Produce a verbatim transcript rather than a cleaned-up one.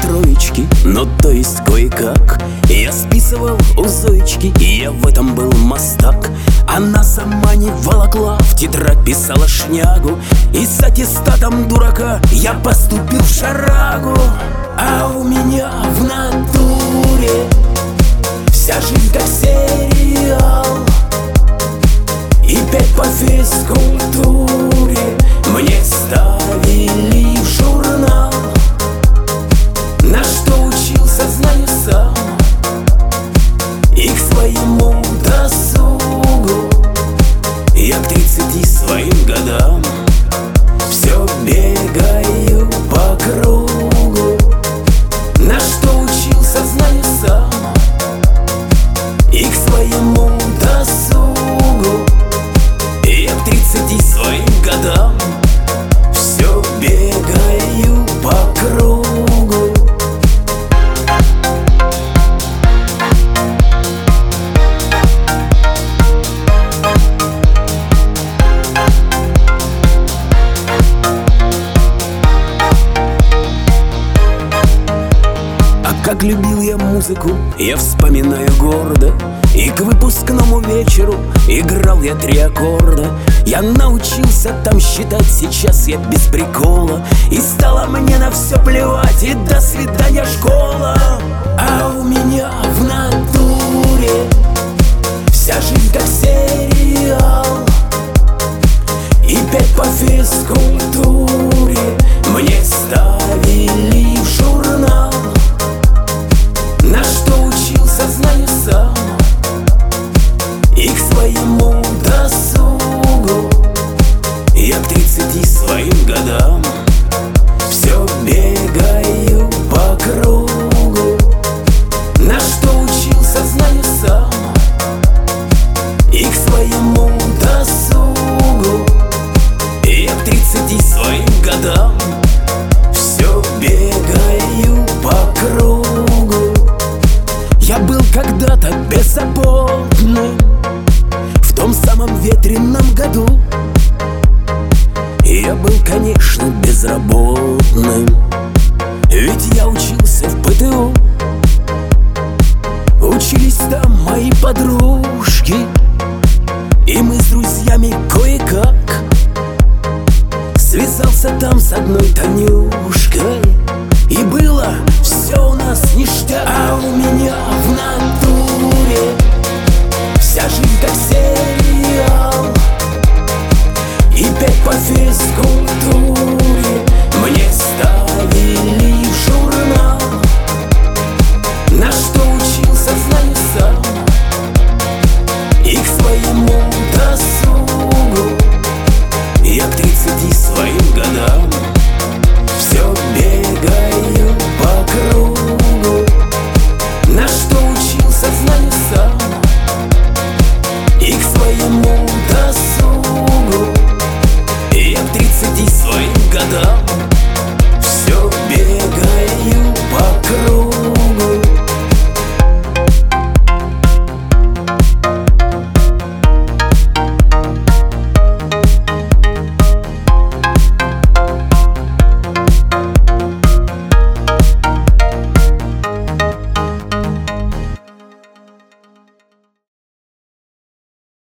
троечки, ну то есть кое-как. Я списывал у Зоечки, и я в этом был мастак. Она сама не волокла, в тетрадь писала шнягу, и с аттестатом дурака я поступил в шарагу. А у меня в натуре вся жизнь как сериал, и пять по физкультуре мне ставили в журнал. На что учился, знаю сам, и к своему досугу я к тридцати своим годам все бегаю по кругу. На что учился, знаю сам, и к своему досугу я к тридцати своим годам все бегаю по кругу. Как любил я музыку, я вспоминаю гордо, и к выпускному вечеру играл я три аккорда. Я научился там считать, сейчас я без прикола, и стало мне на все плевать, и до свидания школа. А у меня в натуре вся жизнь как сериал, и пять по физкультуре мне стало